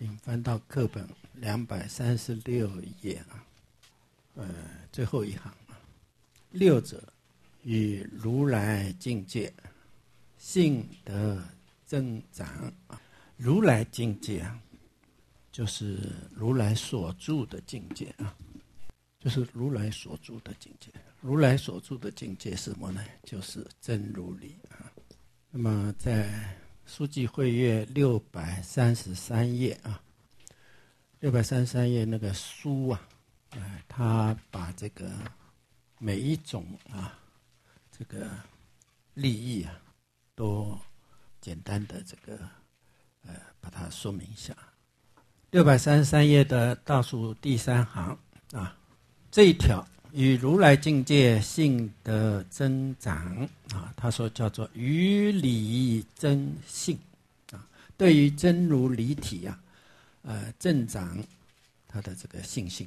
请翻到课本236页最后一行六者与如来境界性德增长。如来境界就是如来所住的境界就是如来所住的境界。如来所住的境界是什么呢？就是真如理那么在书记会阅633页633页那个书他把这个每一种这个利益都简单的这个把它说明一下。633页的倒数第3行这一条与如来境界性的增长他说叫做于理增性对于真如理体增长他的这个信心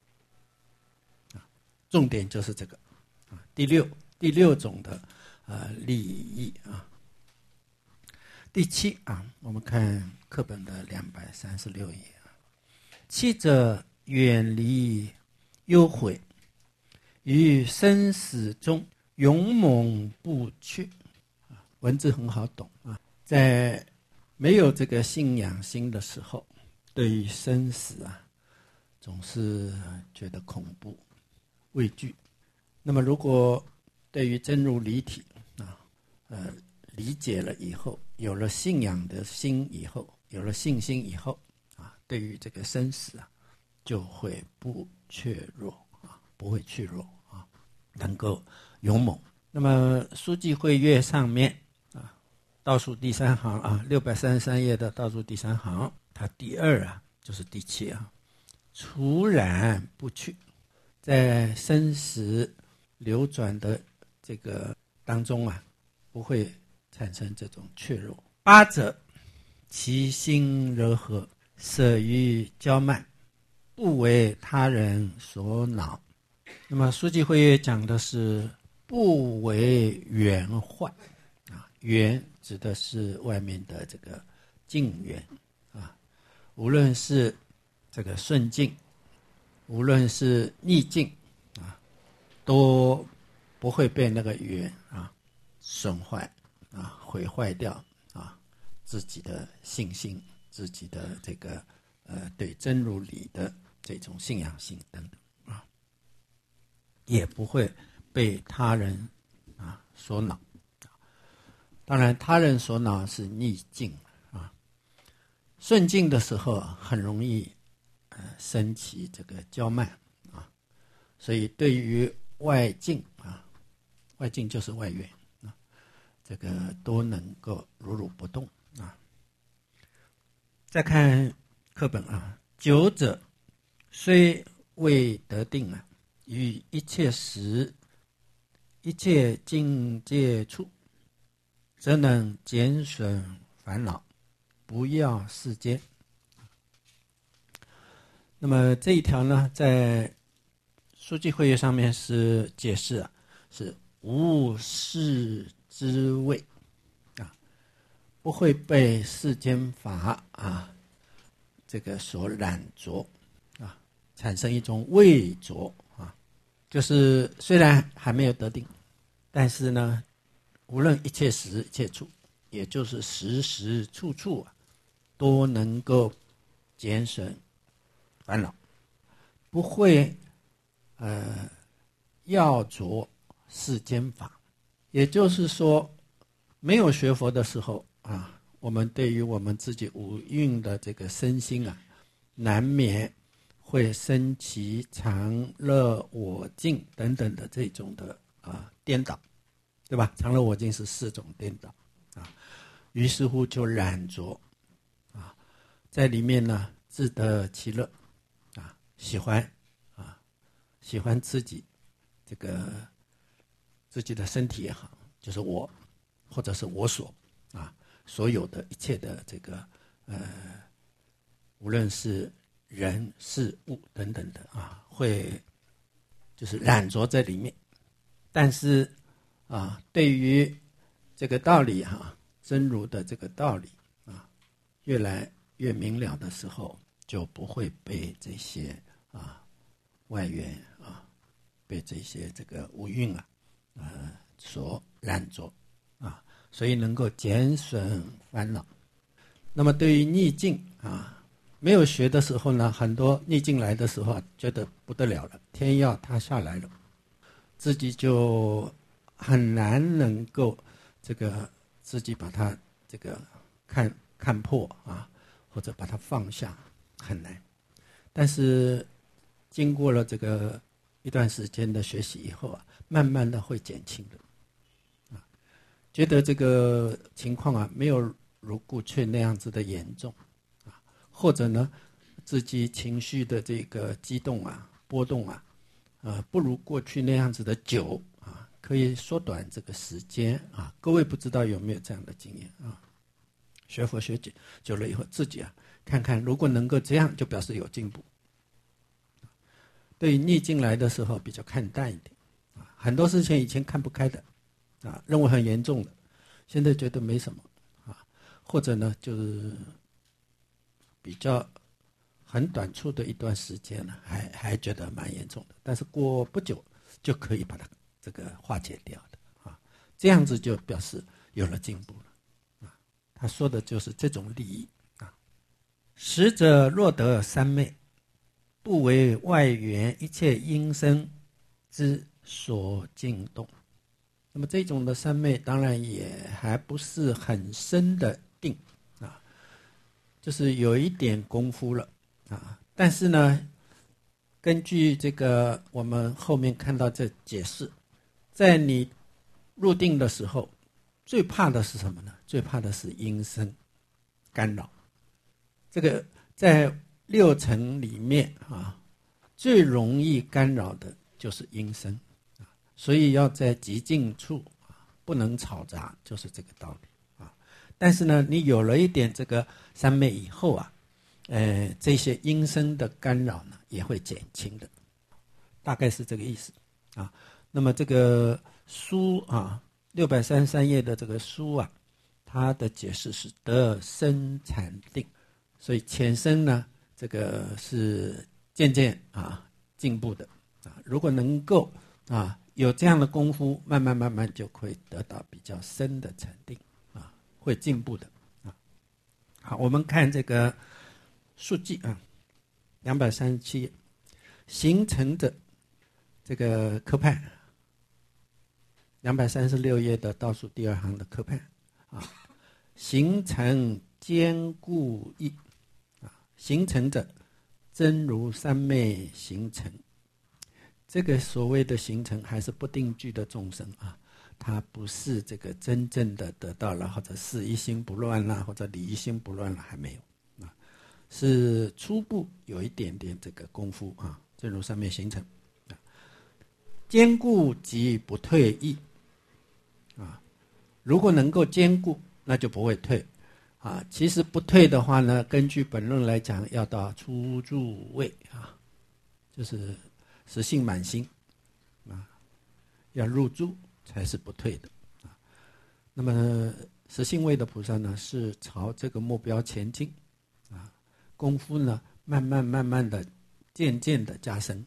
重点就是这个第六种的利益第7我们看课本的236页七者远离忧悔，于生死中勇猛不屈文字很好懂在没有这个信仰心的时候，对于生死总是觉得恐怖畏惧。那么如果对于真如理体理解了以后，有了信仰的心以后，有了信心以后对于这个生死就会不怯弱不会怯弱能够勇猛。那么书记会阅上面倒数第3行633页的倒数第3行，它第2就是第7除然不去，在生死流转的这个当中不会产生这种怯弱。8者其心柔和，舍于骄慢，不为他人所恼。那么书记会阅讲的是不为缘坏缘指的是外面的这个境缘无论是这个顺境，无论是逆境都不会被那个缘损坏毁坏掉自己的信心，自己的这个对真如理的这种信仰性等等也不会被他人所恼。当然他人所恼是逆境顺境的时候很容易升起这个骄慢所以对于外境外境就是外缘这个都能够如如不动再看课本9者虽未得定于一切时一切境界处，则能减损烦恼，不要世间。那么这一条呢，在书记会阅上面是解释是无世之谓不会被世间法这个所染着产生一种畏着就是虽然还没有得定，但是呢无论一切时一切处，也就是时时处处都能够减损烦恼，不会要着世间法。也就是说没有学佛的时候我们对于我们自己五蕴的这个身心难免会生起常乐我净等等的这种的颠倒，对吧？常乐我净是4种颠倒于是乎就染着在里面呢自得其乐喜欢自己这个自己的身体也好，就是我或者是我所有的一切的这个无论是人事物等等的会就是染着在里面。但是对于这个道理真如的这个道理越来越明了的时候，就不会被这些外缘被这些这个五蕴所染着所以能够减损烦恼。那么对于逆境没有学的时候呢，很多逆境来的时候觉得不得了了，天要塌下来了，自己就很难能够这个自己把它这个看破或者把它放下，很难。但是经过了这个一段时间的学习以后慢慢的会减轻的觉得这个情况没有如过去那样子的严重或者呢自己情绪的这个激动波动不如过去那样子的久可以缩短这个时间各位不知道有没有这样的经验学佛学久了以后，自己看看，如果能够这样，就表示有进步。对于逆境来的时候，比较看淡一点很多事情以前看不开的认为很严重的，现在觉得没什么或者呢，就是比较很短促的一段时间呢，还觉得蛮严重的，但是过不久就可以把它这个化解掉的这样子就表示有了进步了他说的就是这种利益使者若得三昧，不为外缘一切因生之所惊动。那么这种的三昧当然也还不是很深的定就是有一点功夫了但是呢，根据这个我们后面看到这解释，在你入定的时候，最怕的是什么呢？最怕的是因生干扰。这个在六尘里面最容易干扰的就是因生所以要在极静处不能吵杂，就是这个道理但是呢，你有了一点这个三昧以后这些因生的干扰呢也会减轻的，大概是这个意思那么这个书633页的这个书它的解释是得生禅定，所以浅生呢这个是渐渐进步的如果能够有这样的功夫，慢慢就会得到比较深的禅定会进步的好，我们看这个述记237页，形成的这个科判236页的倒数第二行的科判形成坚固义形成的真如三昧形成。这个所谓的形成还是不定具的众生它不是这个真正的得到了，或者是一心不乱或者理一心不乱了，还没有是初步有一点点这个功夫真如三昧形成坚固即不退意如果能够坚固，那就不会退其实不退的话呢，根据本论来讲，要到初住位就是实性满心要入住才是不退的那么实性位的菩萨呢，是朝这个目标前进功夫呢慢慢的渐渐的加深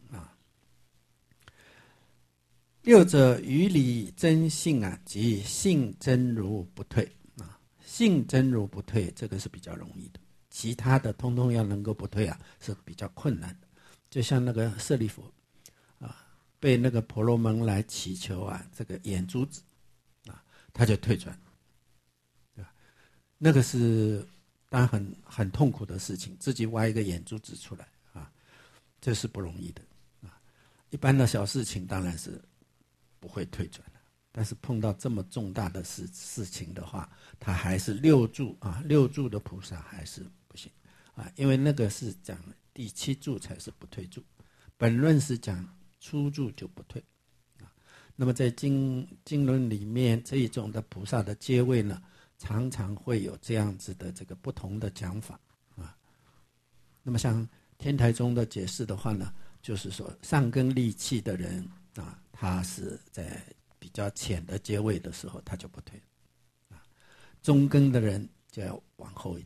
六者于理真性即性真如不退性真如不退，这个是比较容易的，其他的通通要能够不退是比较困难的。就像那个舍利弗被那个婆罗门来祈求这个眼珠子他就退转对吧？那个是当然很痛苦的事情，自己挖一个眼珠子出来这是不容易的一般的小事情当然是不会退转的，但是碰到这么重大的事情的话，他还是六住六住的菩萨还是不行因为那个是讲第七住才是不退住，本论是讲初住就不退那么在经论里面，这一种的菩萨的阶位呢，常常会有这样子的这个不同的讲法那么像天台宗的解释的话呢，就是说上根利器的人他是在比较浅的阶位的时候他就不退中根的人就要往后一点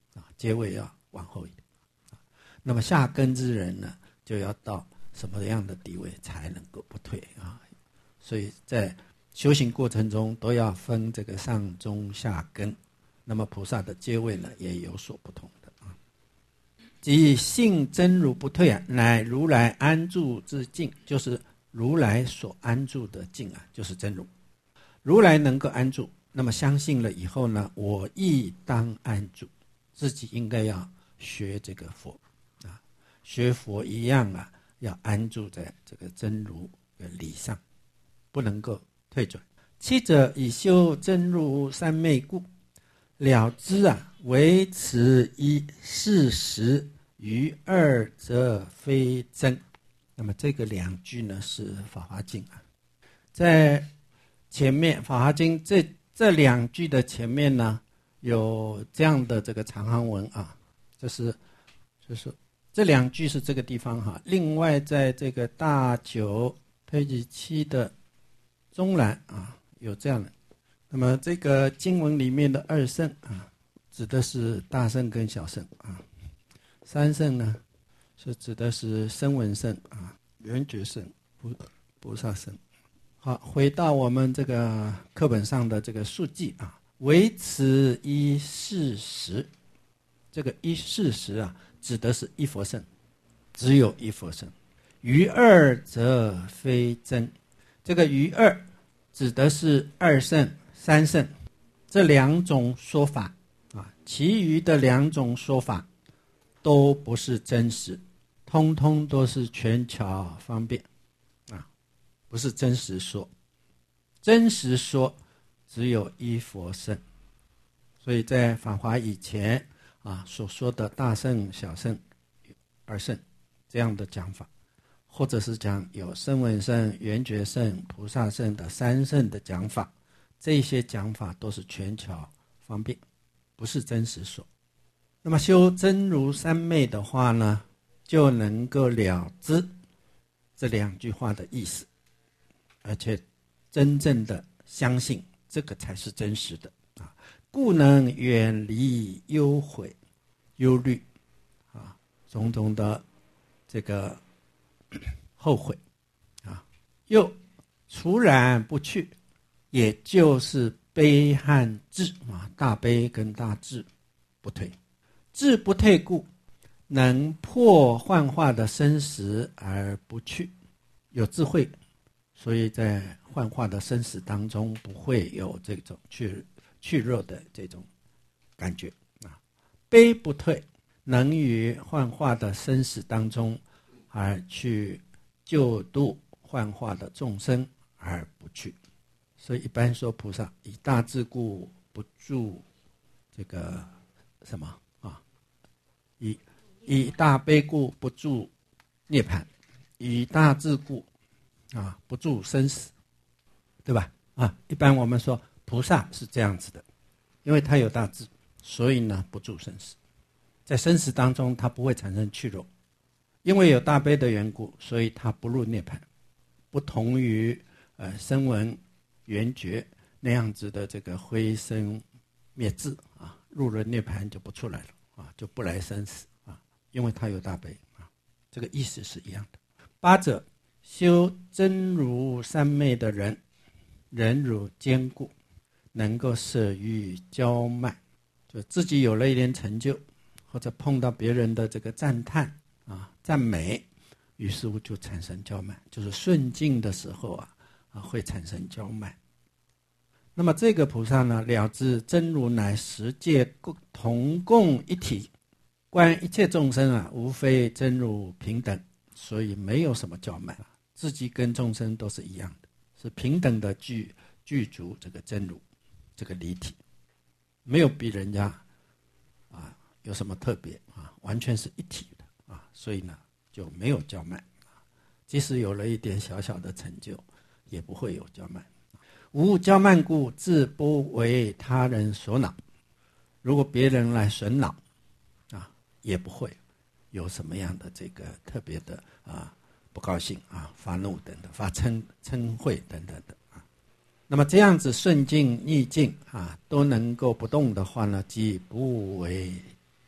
阶位要往后一点。那么下根之人呢，就要到什么样的地位才能够不退啊？所以在修行过程中都要分这个上中下根。那么菩萨的阶位呢，也有所不同的啊。即性真如不退啊，乃如来安住之境，就是如来所安住的境啊，就是真如。如来能够安住，那么相信了以后呢，我亦当安住，自己应该要学这个佛啊，学佛一样啊，要安住在这个真如的理上，不能够退转。七者以修真如三昧故，了知啊，唯此一事实，余二则非真。那么这个两句呢是《法华经》啊，在前面《法华经》这两句的前面呢，有这样的这个长行文啊，就是这两句是这个地方哈。另外在这个大9 page 7的中栏啊，有这样的。那么这个经文里面的二圣啊，指的是大圣跟小圣啊。三圣呢，是指的是声闻圣啊、缘觉圣、菩萨圣。好，回到我们这个课本上的这个述记啊，唯此一事实。这个一事实啊，指的是一佛圣，只有一佛圣。余二则非真。这个余二指的是二圣、三圣这两种说法啊，其余的两种说法都不是真实，通通都是权巧方便啊，不是真实说。真实说只有一佛圣，所以在法华以前啊所说的大圣、小圣、二圣这样的讲法，或者是讲有声闻圣、缘觉圣、菩萨圣的三圣的讲法，这些讲法都是权巧方便，不是真实说。那么修真如三昧的话呢，就能够了知这两句话的意思，而且真正的相信这个才是真实的啊，故能远离忧悔、忧虑啊，种种的这个后悔啊，又除然不去，也就是悲和智啊，大悲跟大智不退。智不退故，能破幻化的生死而不去，有智慧，所以在幻化的生死当中不会有这种去弱的这种感觉啊。悲不退，能于幻化的生死当中而去救度幻化的众生而不去。所以一般说菩萨以大智故不住这个什么啊，以大悲故不住涅槃，以大智故啊不住生死，对吧？啊，一般我们说菩萨是这样子的，因为他有大智，所以呢不住生死，在生死当中他不会产生去弱，因为有大悲的缘故，所以他不入涅槃，不同于声闻、缘觉那样子的这个灰生灭智啊，入了涅槃就不出来了啊，就不来生死啊，因为他有大悲啊，这个意思是一样的。八者，修真如三昧的人，忍辱坚固，能够舍于骄慢，就自己有了一点成就，或者碰到别人的这个赞叹啊、赞美，于是乎就产生骄慢，就是顺境的时候会产生骄慢。那么这个菩萨呢，了知真如乃十界同共一体，观一切众生无非真如平等，所以没有什么骄慢，自己跟众生都是一样的，是平等的具足这个真如这个离体，没有比人家有什么特别完全是一体的所以呢就没有骄慢即使有了一点小小的成就，也不会有骄慢。无骄慢故，自不为他人所恼。如果别人来损恼也不会有什么样的这个特别的不高兴发怒等等，发嗔恚等等的那么这样子顺境逆境都能够不动的话呢，即不为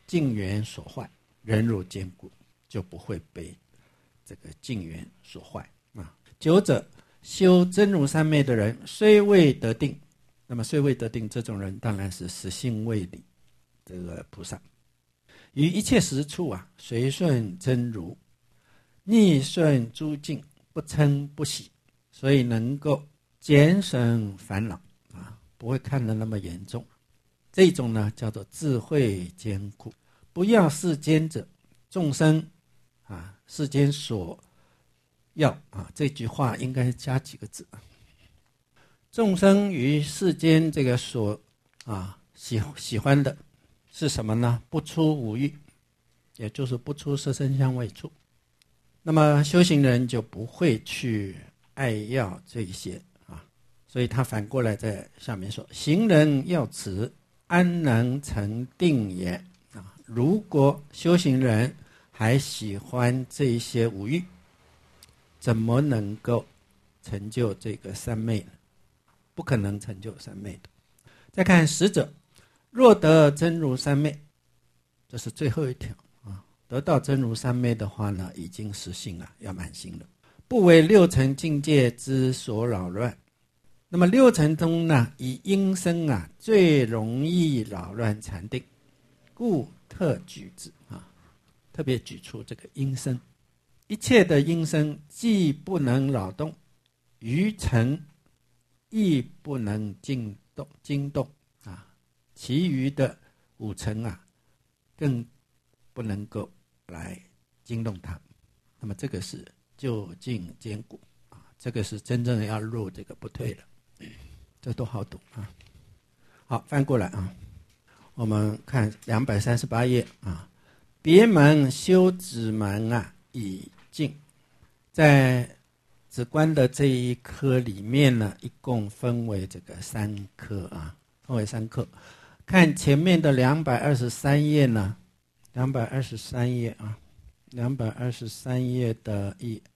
境缘所坏，忍辱坚固，就不会被这个境缘所坏啊。九者，修真如三昧的人，虽未得定，那么虽未得定，这种人当然是实性未理这个菩萨，于一切时处啊，随顺真如，逆顺诸境，不嗔不喜，所以能够减省烦恼啊，不会看得那么严重。这种呢叫做智慧坚固。不要世间者，众生啊，世间所要啊，这句话应该加几个字啊？众生于世间这个所喜欢的是什么呢？不出五欲，也就是不出色声香味触。那么修行人就不会去爱要这些啊，所以他反过来在下面说：行人要此，安能成定也啊？如果修行人还喜欢这一些五欲，怎么能够成就这个三昧呢？不可能成就三昧的。再看十者，若得真如三昧，这是最后一条啊。得到真如三昧的话呢，已经实性了，要满心了，不为六尘境界之所扰乱。那么六尘中呢，以音声啊最容易扰乱禅定，故特举之啊，特别举出这个音声。一切的音声既不能扰动，余尘亦不能惊动啊，其余的五尘啊，更不能够来惊动它。那么这个是究竟坚固啊，这个是真正要入这个不退了。这都好读啊。好，翻过来啊，我们看238页啊。别门修止门啊，已尽。在止观的这一科里面呢，一共分为这个三科啊，分为三科。看前面的223页呢，223页啊，223页的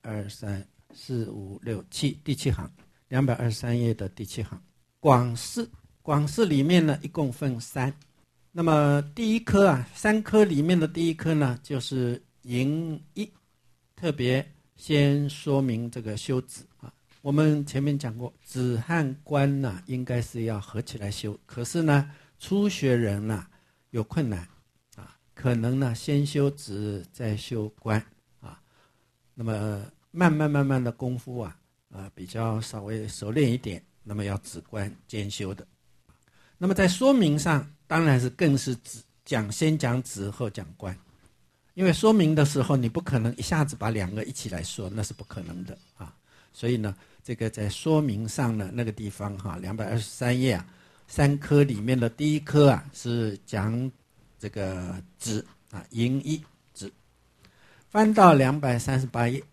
1、2、3、4、5、6、7，第七行，223页的第七行。广释里面呢，一共分三。那么第一科啊，三科里面的第一科呢，就是营一，特别先说明这个修止啊。我们前面讲过，止和观呢，应该是要合起来修。可是呢，初学人呢有困难啊，可能呢先修止再修观啊。那么慢慢的功夫啊，比较稍微熟练一点，那么要止观兼修的。那么在说明上，当然是更是先讲止后讲观，因为说明的时候你不可能一下子把两个一起来说，那是不可能的啊。所以呢，这个在说明上呢，那个地方哈，223页啊，三科里面的第一科啊是讲这个止啊，营一止。翻到238页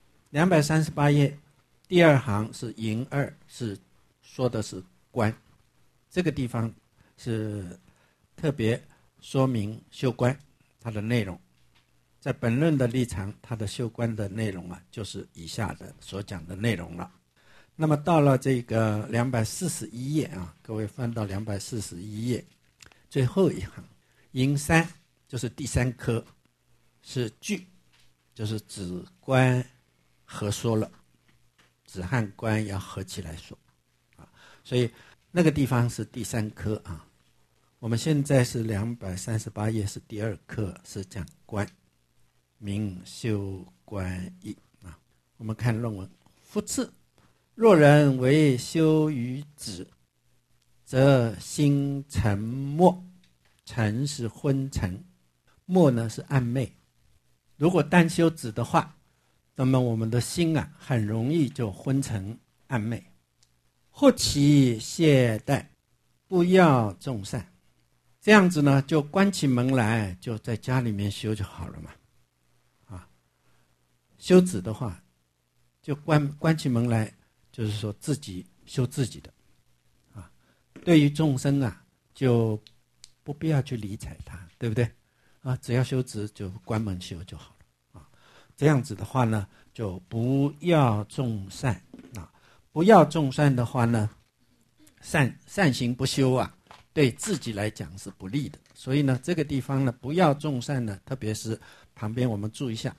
，238页第二行是营二，是说的是观。这个地方是特别说明修观它的内容。在本论的立场，它的修观的内容啊，就是以下的所讲的内容了。那么到了这个241页啊，各位翻到241页最后一行，营三就是第三科，是句，就是止观合说了，止和观要合起来说啊，所以那个地方是第三科啊。我们现在是238页，是第二课，是讲观，名修观义啊。我们看论文，复次，若人为修于止，则心沉默，沉是昏沉，默呢是暗昧。如果单修止的话，那么我们的心啊，很容易就昏沉暗昧。或起懈怠，不要众善，这样子呢，就关起门来，就在家里面修就好了嘛。啊，修止的话，就关起门来，就是说自己修自己的。啊，对于众生啊，就不必要去理睬他，对不对？啊，只要修止就关门修就好了。啊，这样子的话呢，就不要众善啊。不要众善的话呢，善行不修啊， 对自己来讲是不利的。所以呢，这个地方呢，不要种善呢，特别是旁边我们注意一下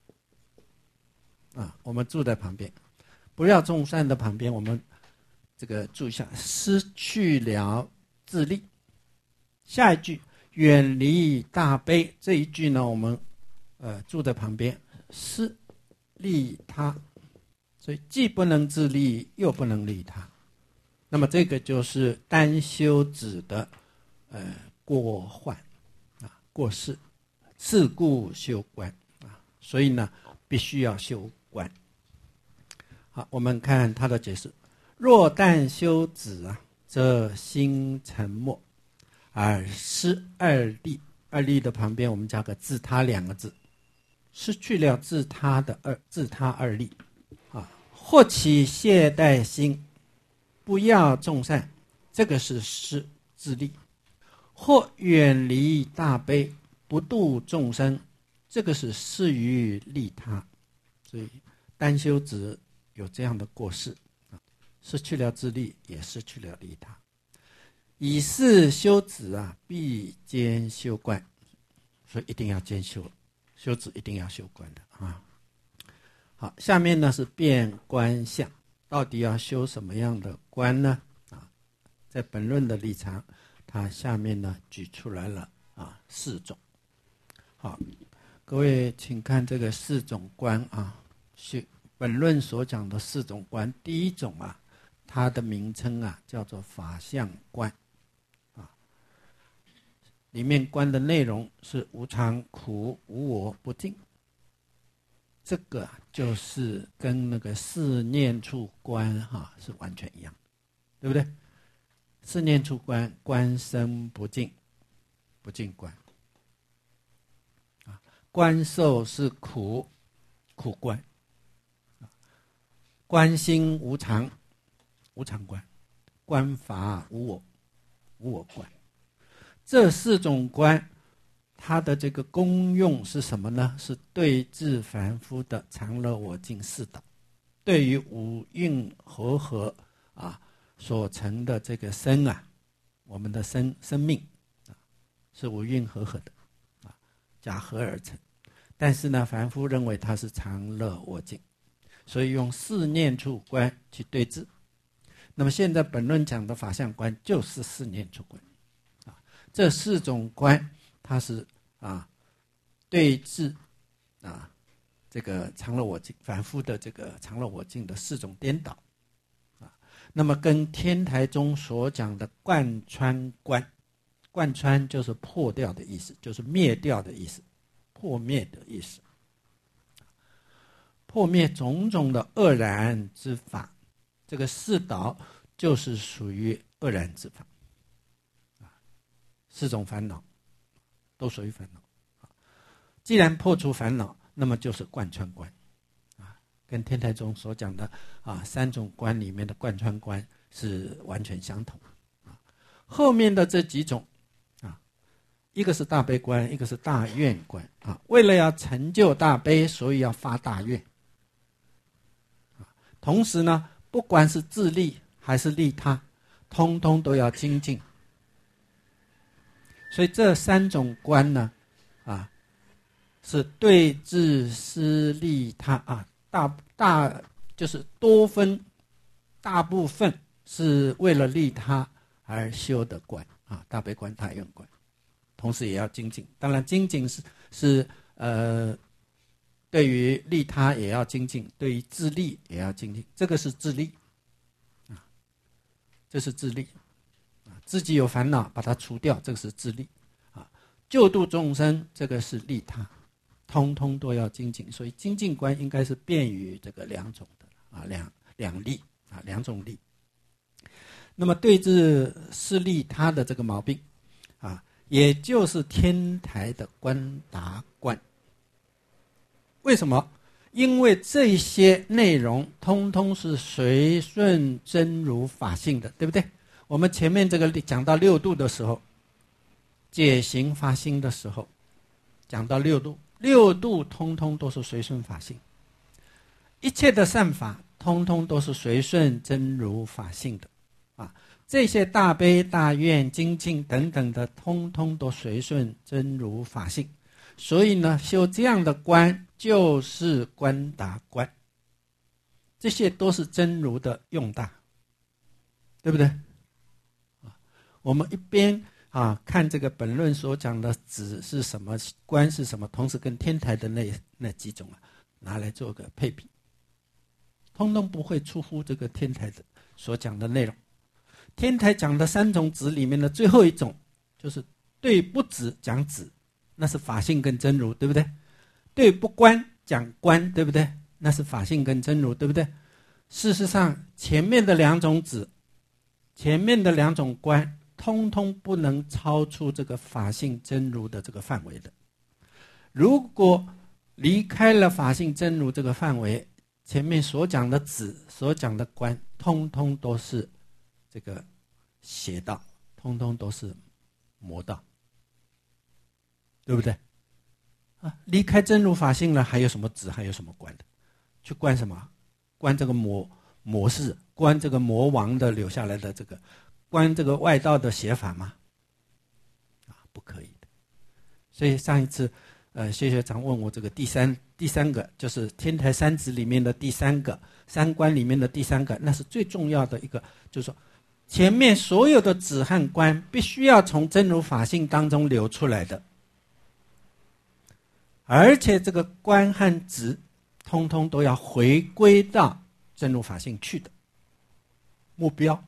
啊，我们住在旁边，不要种善的旁边，我们这个注意一下，失去了自利。下一句远离大悲，这一句呢，我们住在旁边，失利他，所以既不能自利，又不能利他。那么这个就是单修止的过患啊，过失，是故修观啊，所以呢，必须要修观。好，我们看他的解释：若但修止啊，则心沉默，而失二利。二利的旁边我们加个自他两个字，失去了自他二利啊。或起懈怠心，不要众善，这个是失自利；或远离大悲，不度众生，这个是失于利他。所以单修止有这样的过失，失去了自利，也失去了利他。以是修止啊，必兼修观，所以一定要兼修，修止一定要修观的啊。好，下面呢是辨观相，到底要修什么样的观呢？啊，在本论的立场，它下面呢举出来了啊4种。好，各位请看这个4种观啊，本论所讲的4种观，第一种啊，它的名称啊叫做法相观。里面观的内容是无常、苦、无我、不净，这个就是跟那个四念处观是完全一样，对不对？四念处观，观身不净，不净观；观受是苦，苦观；观心无常，无常观；观法无我，无我观。这4种观，它的这个功用是什么呢？是对治凡夫的常乐我净4道，对于五蕴和合啊所成的这个身啊，我们的生命啊，是五蕴和合的啊，假合而成。但是呢，凡夫认为它是常乐我净，所以用四念处观去对治。那么现在本论讲的法相观就是四念处观。这4种观，它是对治这个常乐我净凡夫的这个常乐我净的4种颠倒那么跟天台宗所讲的贯穿观，贯穿就是破掉的意思，就是灭掉的意思，破灭的意思，破灭种种的恶染之法，这个4倒就是属于恶染之法。4种烦恼都属于烦恼，既然破除烦恼，那么就是贯穿观跟天台宗所讲的3种观里面的贯穿观是完全相同。后面的这几种一个是大悲观，一个是大愿观为了要成就大悲，所以要发大愿。同时呢，不管是自利还是利他，通通都要精进。所以这3种观呢是对治施利他大就是多分，大部分是为了利他而修的观大悲观、大愿观，同时也要精进。当然精进是对于利他也要精进，对于自利也要精进。这个是自利这是自利自己有烦恼把它除掉，这个是自利救度众生，这个是利他，通通都要精进。所以精进观应该是便于这个2种的两利2种利。那么对治施利他的这个毛病也就是天台的观达观。为什么？因为这些内容通通是随顺真如法性的，对不对？我们前面这个讲到6度的时候，解行发心的时候讲到6度通通都是随顺法性，一切的善法通通都是随顺真如法性的这些大悲大愿精进等等的，通通都随顺真如法性。所以呢，修这样的观就是观达观，这些都是真如的用大，对不对？我们一边看这个本论所讲的止是什么，观是什么，同时跟天台的那几种拿来做个配比，通通不会出乎这个天台的所讲的内容。天台讲的3种止里面的最后一种，就是对不止讲止，那是法性跟真如，对不对？对不观讲观，对不对？那是法性跟真如，对不对？事实上，前面的2种止，前面的2种观，通通不能超出这个法性真如的这个范围的。如果离开了法性真如这个范围，前面所讲的止，所讲的观，通通都是这个邪道，通通都是魔道，对不对？离开真如法性了，还有什么止，还有什么观的？去观什么？观这个魔事，观这个魔王的留下来的这个，观这个外道的邪法吗？不可以的。所以上一次谢学长问我这个第三个，就是天台3止里面的第3个，3观里面的第3个，那是最重要的一个，就是说前面所有的止和观必须要从真如法性当中流出来的，而且这个观和止通通都要回归到真如法性去的目标。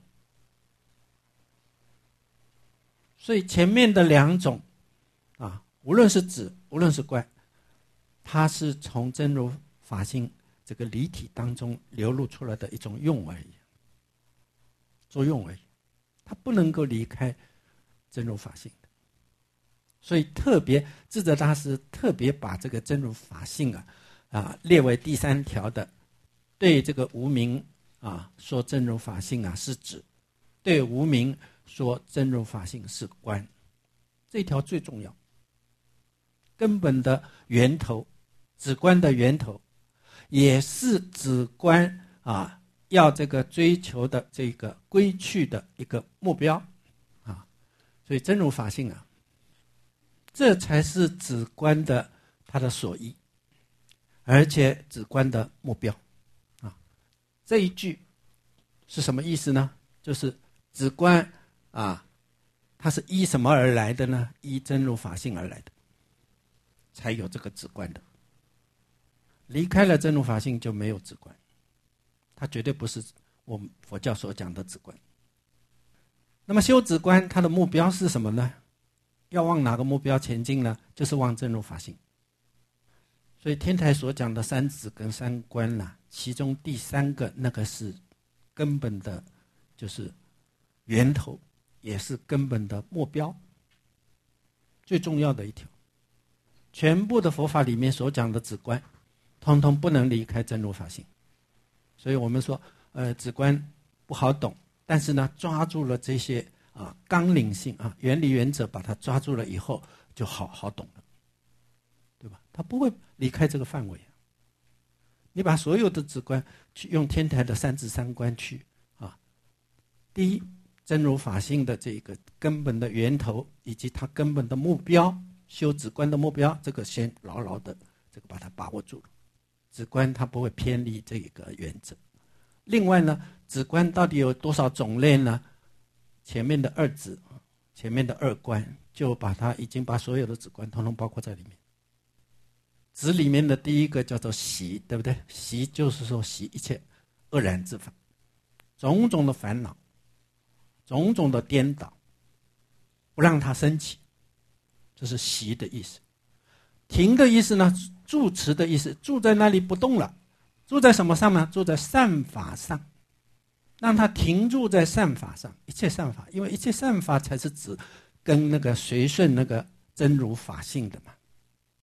所以前面的2种无论是止，无论是观，它是从真如法性这个离体当中流露出来的一种用而已，作用而已，它不能够离开真如法性的。所以特别智者大师特别把这个真如法性列为第3条的，对这个无明说真如法性是止，对无明说真如法性是观，这一条最重要，根本的源头，止观的源头，也是止观要这个追求的这个归去的一个目标所以真如法性这才是止观的它的所依，而且止观的目标这一句是什么意思呢？就是止观它是依什么而来的呢？依真如法性而来的，才有这个止观的。离开了真如法性就没有止观，它绝对不是我们佛教所讲的止观。那么修止观它的目标是什么呢？要往哪个目标前进呢？就是往真如法性。所以天台所讲的3止跟3观其中第3个那个是根本的，就是源头，也是根本的目标，最重要的一条。全部的佛法里面所讲的止观，通通不能离开真如法性。所以我们说止观不好懂，但是呢抓住了这些纲领性原理原则，把它抓住了以后就好懂了，对吧？它不会离开这个范围你把所有的止观去用天台的3止3观去第一，真如法性的这个根本的源头，以及它根本的目标，修止观的目标，这个先牢牢的这个把它把握住了。止观它不会偏离这个原则。另外呢，止观到底有多少种类呢？前面的2止，前面的2观，就把它已经把所有的止观统统包括在里面。止里面的第一个叫做习，对不对？习就是说习一切恶染之法，种种的烦恼，种种的颠倒，不让它升起，这是习的意思。停的意思呢，住持的意思，住在那里不动了。住在什么上呢？住在善法上，让它停住在善法上，一切善法，因为一切善法才是指跟那个随顺那个真如法性的嘛。